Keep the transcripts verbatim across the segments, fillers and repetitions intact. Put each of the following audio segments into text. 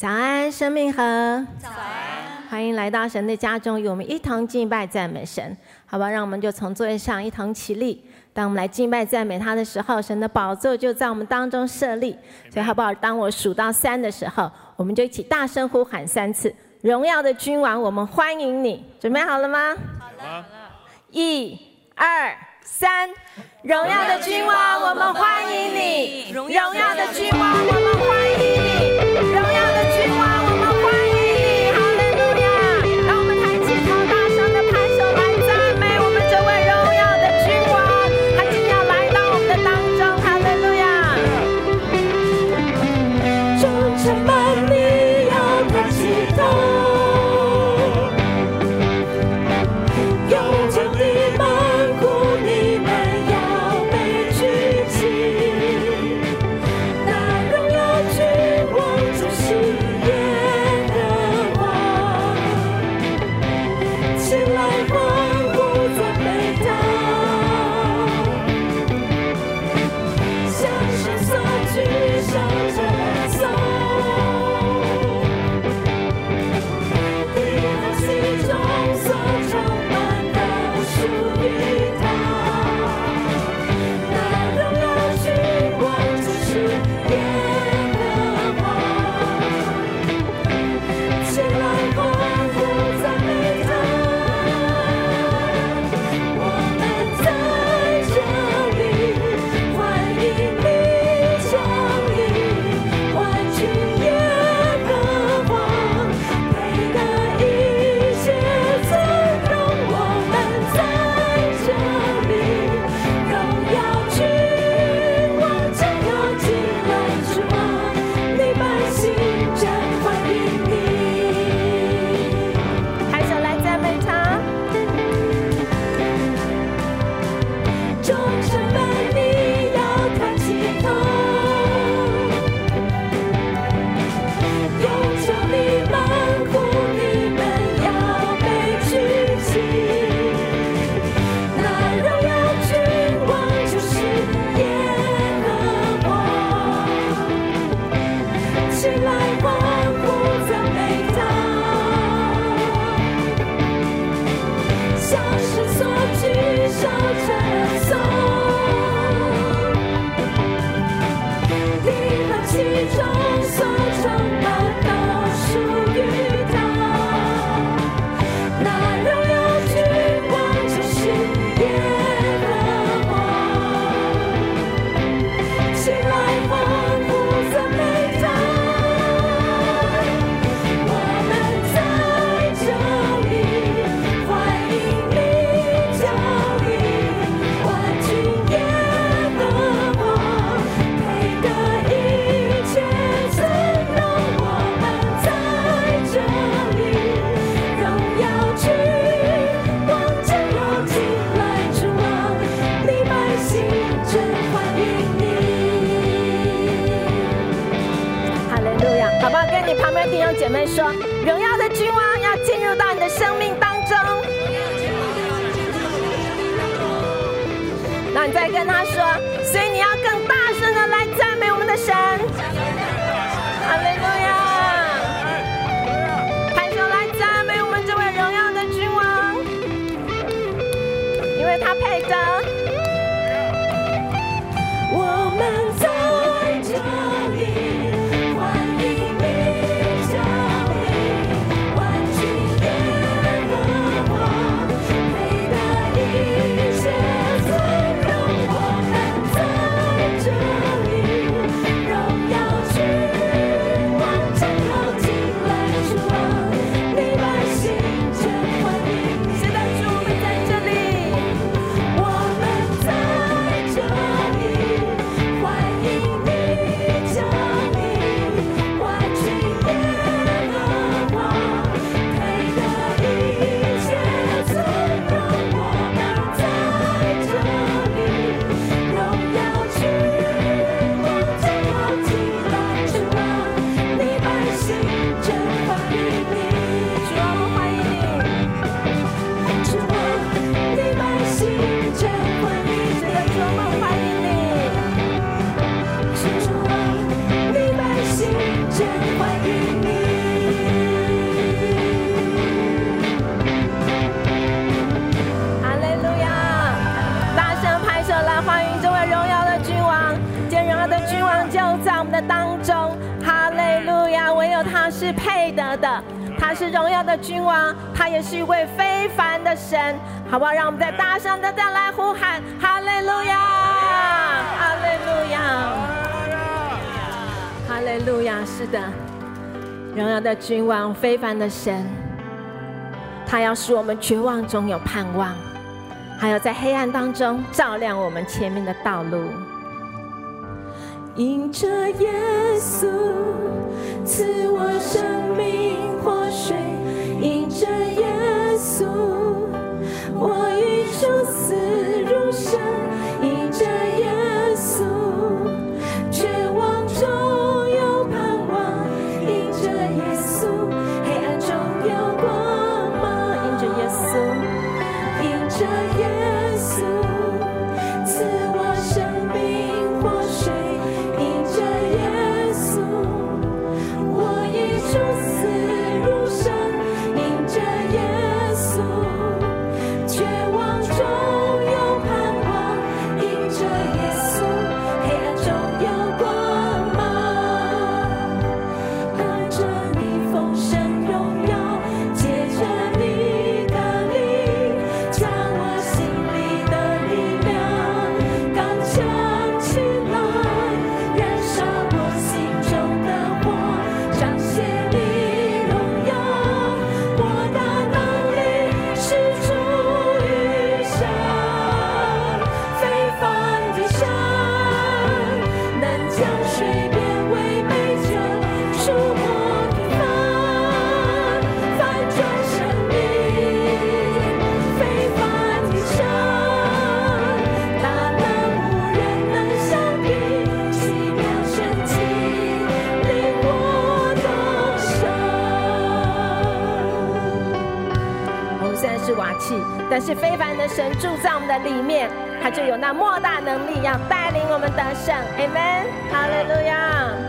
早安，生命河。早安，欢迎来到神的家中，与我们一同敬拜赞美神。好吧，让我们就从座位上一同起立。当我们来敬拜赞美他的时候，神的宝座就在我们当中设立。所以好不好？当我数到三的时候，我们就一起大声呼喊三次：荣耀的君王，我们欢迎你。准备好了吗？好了，好了。一、二、三，荣耀的君王，我们欢迎你。荣耀的君王，我们欢迎你。荣耀的君王，我们欢迎你。哈利路亚！让我们抬起头，大声的拍手来赞美我们这位荣耀的君王，他今要来到我们的当中。哈利路亚！众城满你要抬起头，有着你满苦，你们要被举起。那荣耀君王就是耶和华，起来欢呼赞美他，向神所举手称颂，地和其中所充满都属于他。那荣耀君王就是耶和华，起来欢呼赞美他。我们在这里欢迎你降临，欢聚耶和华，配得一切尊荣。我们在这里，荣耀君王将要进来之王，你百姓真欢迎你。拍手来赞美他。众城满你要抬起头，有着你满苦，你们要被举起。那荣耀君王就是耶和华，起来欢呼赞美他，向神所举手称颂，地和其中所充满都属于他。那荣耀君王就是耶和华，起来欢呼赞美他。我们在这里欢迎你降临，欢聚耶和华，配得一切尊荣。我们在这里，荣耀君王将要进来之王，你百姓真欢迎你。哈利路亚！好不好？跟你旁边弟兄姐妹说，荣耀的君王要进入到你的生命当中。那你再跟他说，所以你要更大声的来赞美我们的神。哈利路亚！拍手来赞美我们这位荣耀的君王，因为他配得。我们在这里欢迎你降临，欢聚耶和华，配得一切尊荣。我们在这有他是配得的，他是荣耀的君王，他也是一位非凡的神，好不好？让我们在大声的再来呼喊哈利路亚，哈利路亚，哈利路亚！是的，荣耀的君王，非凡的神，他要使我们绝望中有盼望，还有在黑暗当中照亮我们前面的道路。因着耶稣赐我生命活水，因着耶稣我已出死入生，因着耶稣绝望中有盼望，因着耶稣黑暗中有光芒，因着耶稣，因着耶稣赐我生命活水，因着耶稣我已出死入生，因着耶稣绝望中有盼望，因着耶稣黑暗中有光芒，按着你丰盛荣耀，借着你的灵，将我心里的力量刚强起来，燃烧我心中的火，彰显你荣耀，我的能力是出于神，非凡的神，能将水变为美酒，触摸平凡，翻转生命，非凡的神，大能无人能相比，奇妙神奇令我得胜。我们虽然是瓦器，但是非凡的神住在我们的里面，他就有那莫大能力要带领我们得胜。Amen， 哈利路亚。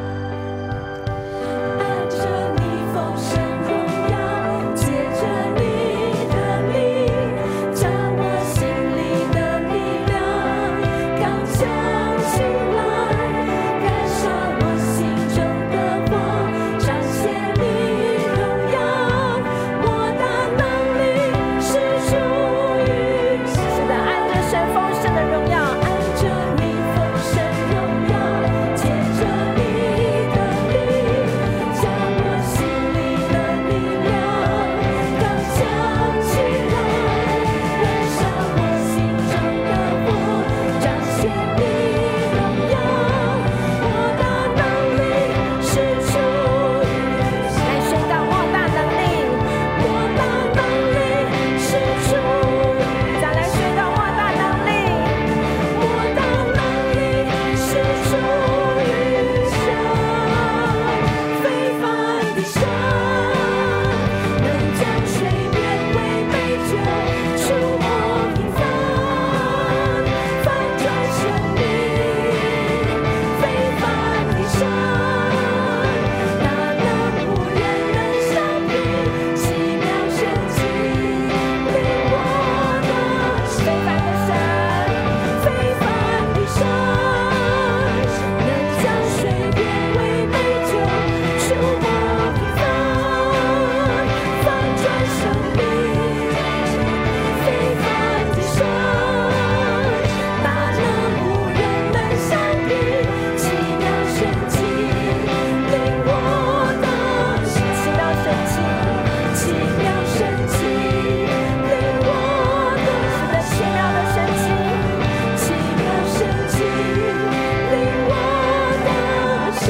按着你丰盛荣耀，借着你的灵，将我心里的力量刚强起来，燃烧我心中的火，彰显你荣耀，我的能力是出于神。是的，按着神丰盛的荣耀，按着你丰盛荣耀，借着你的灵，将我心里的力量刚强起来，燃烧我心中的火，彰显你荣耀，我的能力是出于神。来宣告莫大能力，莫大能力是出于，再来宣告莫大能力，莫大能力是出于神，非凡的神，能将水变为美酒，触摸平凡，翻转生命，非凡的神，大能无人能相比，奇妙神奇令我得胜。非凡的神，非凡的神，能将水变为美酒，触摸平凡，翻转生命，非凡的神，大能无人能相比，奇妙神奇令我得胜。奇妙神奇，奇妙神奇令我得胜。是的，奇妙的神奇，奇妙神奇令我得胜。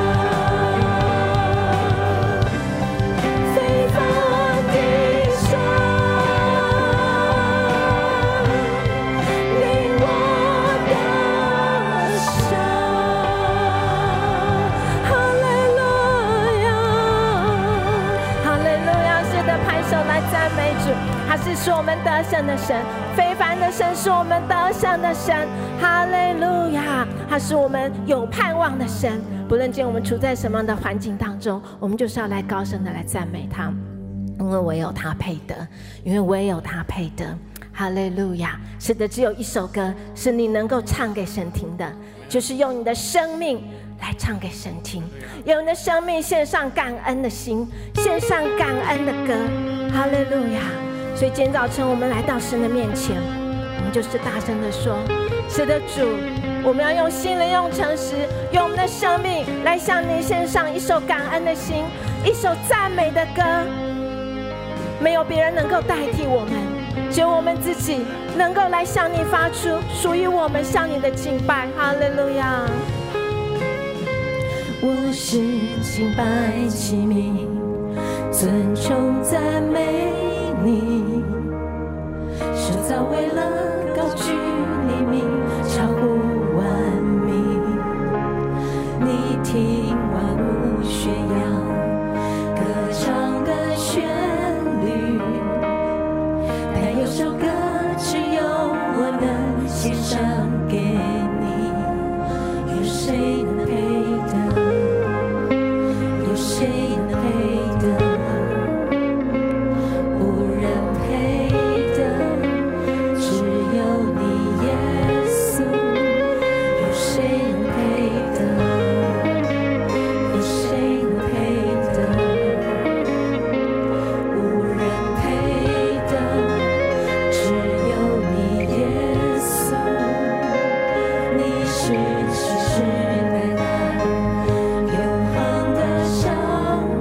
非凡的神令我得胜。哈利路亚，哈利路亚！是的，拍手来赞美主，他是使我们得胜的神，非凡的神是我们得胜的神。哈利路亚，他是我们有盼望的神。不论今天我们处在什么样的环境当中，我们就是要来高声的来赞美他，因为唯有他配得，因为唯有他配得。哈利路亚！是的，只有一首歌是你能够唱给神听的，就是用你的生命来唱给神听，用你的生命献上感恩的心，献上感恩的歌。哈利路亚！所以今天早晨我们来到神的面前，我们就是大声的说：是的，主，我们要用心灵、用诚实、用我们的生命来向你献上一首感恩的心，一首赞美的歌。没有别人能够代替我们，只有我们自己能够来向你发出属于我们向你的敬拜。哈利路亚！ 我是敬拜器皿，尊崇赞美你，受造为了高举你名，超乎万民。你听万物宣扬，歌唱的旋律，但有首歌只有我能献上给你，有谁能配得？有谁能配得？无人配得，只有你耶稣。有谁能配得？有谁能配得？无人配得，只有你耶稣。你是世世代代永恒的上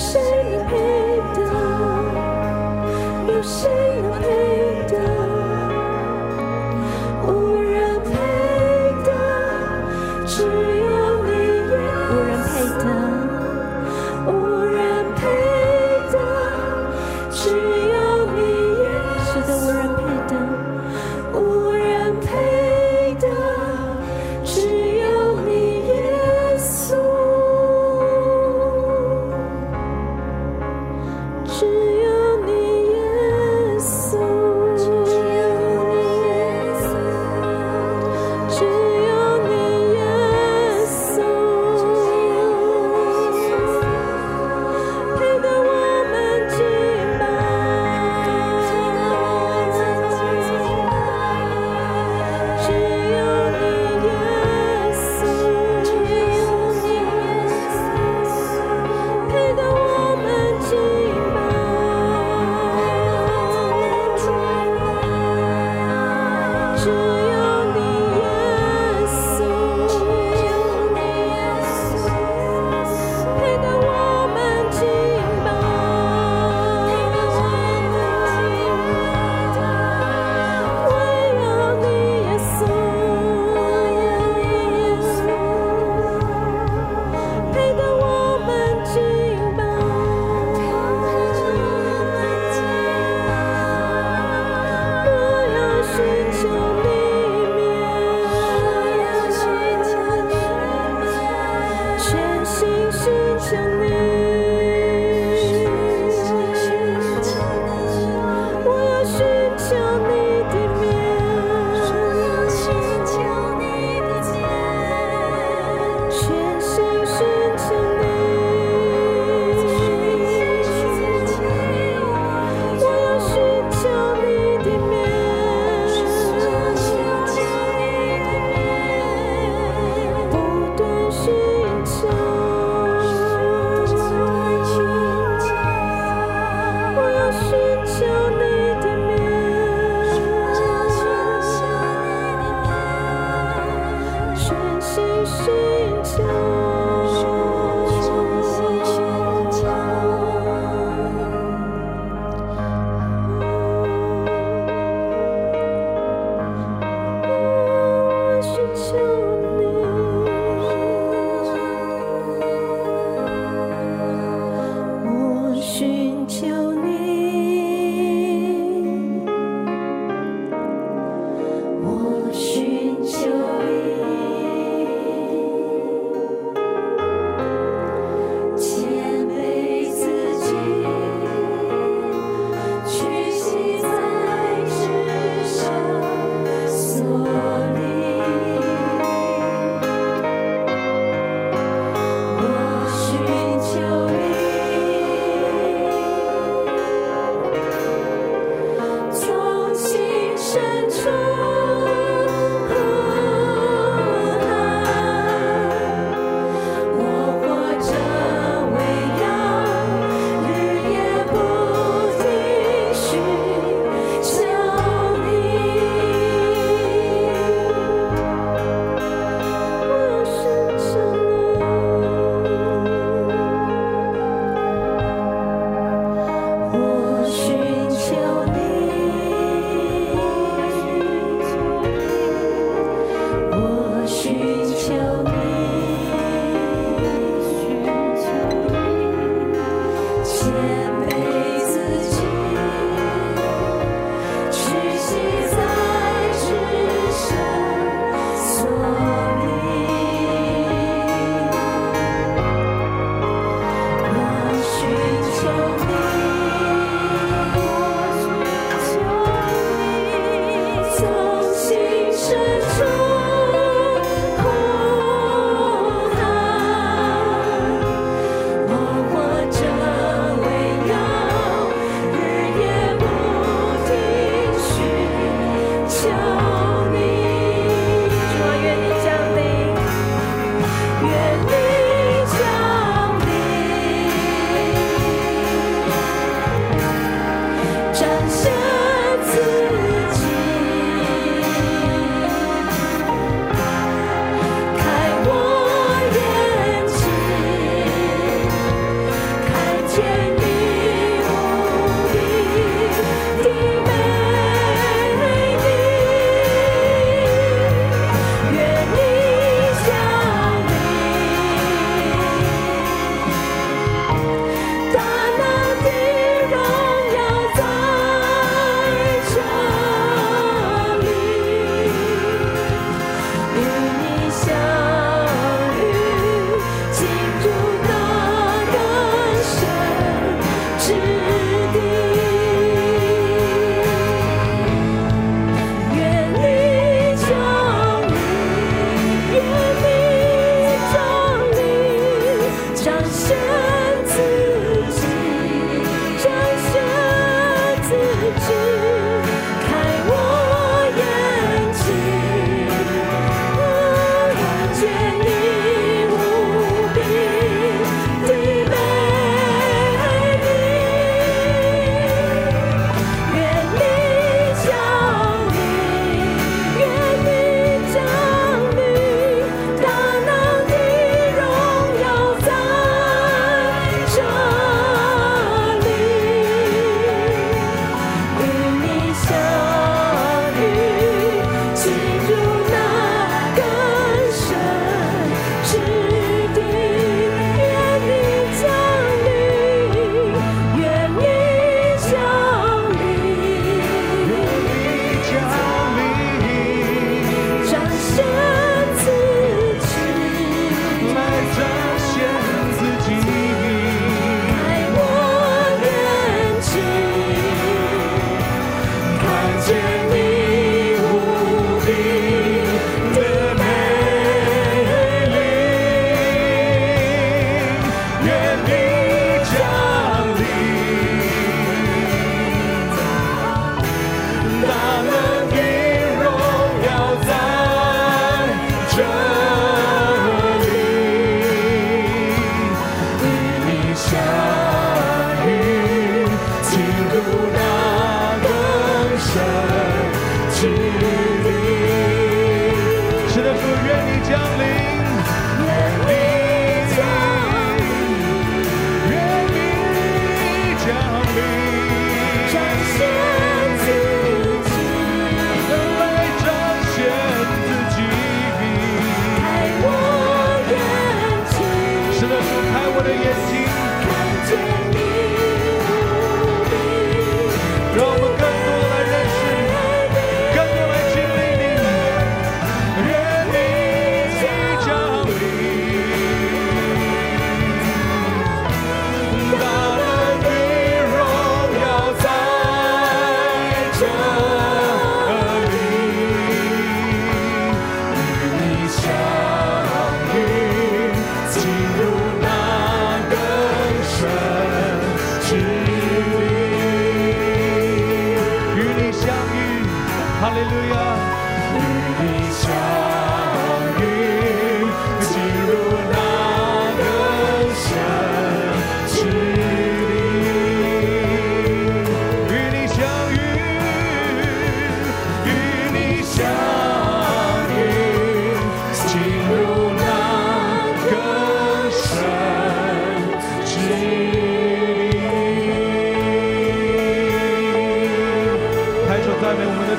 我活着为要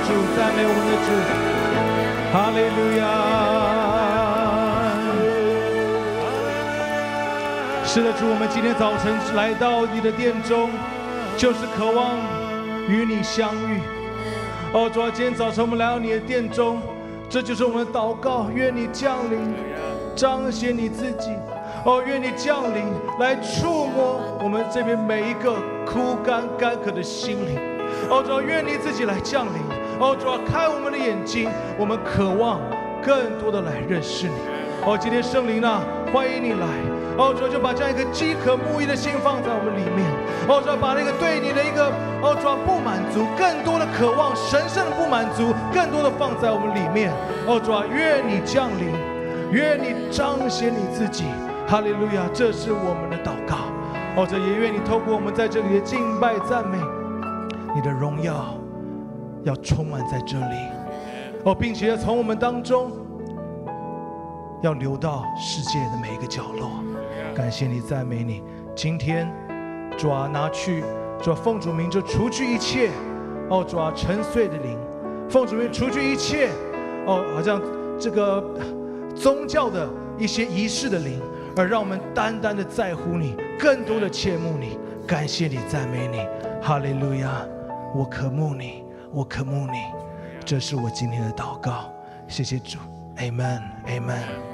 主，赞美我们的主，哈利路亚。是的，主，我们今天早晨来到你的殿中，就是渴望与你相遇。哦，主啊，今天早晨我们来到你的殿中，这就是我们的祷告，愿你降临，彰显你自己。哦，愿你降临，来触摸我们这边每一个枯干干渴的心灵。哦，主啊，愿你自己来降临。哦，主啊，开我们的眼睛，我们渴望更多的来认识你。哦，今天圣灵啊，欢迎你来。哦，主啊，就把这样一个饥渴慕义的心放在我们里面。哦，主啊，把那个对你的一个哦，主啊，不满足，更多的渴望，神圣的不满足，更多的放在我们里面。哦，主啊，愿你降临，愿你彰显你自己。哈利路亚，这是我们的祷告。哦，这也愿你透过我们在这里的敬拜赞美，你的荣耀要充满在这里。哦，并且从我们当中要流到世界的每一个角落。感谢你，赞美你。今天主啊，拿去主啊，奉主名就除去一切哦，主啊，沉睡的灵，奉主名除去一切哦，好像这个宗教的一些仪式的灵，而让我们单单的在乎你，更多的切慕你。感谢你，赞美你，哈利路亚！我渴慕你，我渴慕你，这是我今天的祷告。谢谢主， Amen， Amen。